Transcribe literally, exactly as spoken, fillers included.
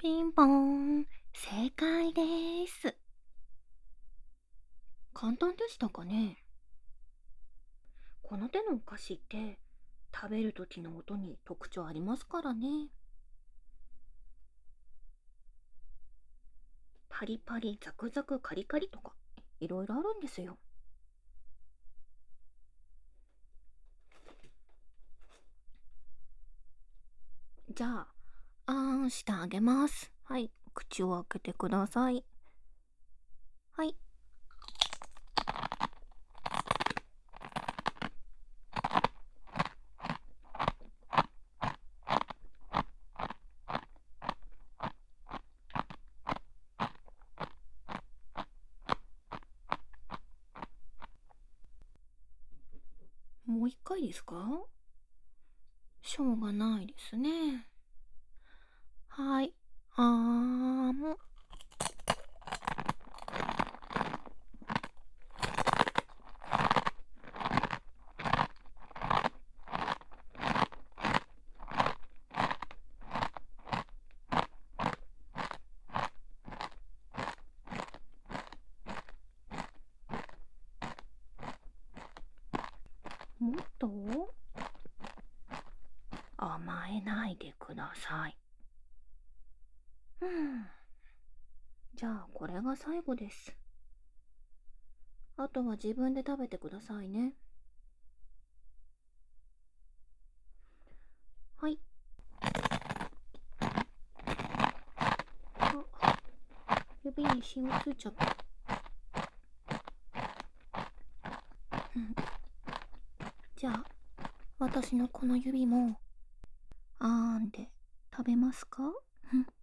ピンポーン、正解です。簡単でしたかね。この手のお菓子って食べる時の音に特徴ありますからね。パリパリ、ザクザク、カリカリとかいろいろあるんですよ。じゃあ、あーんしてあげます。はい、口を開けてください。はい。もう一回ですか？しょうがないですね。はい。あーん。もっと甘えないでください。うん。じゃあこれが最後です。あとは自分で食べてくださいね。はい。あ、指にシワついちゃった。うん。じゃあ私のこの指もあーんで食べますか？うん。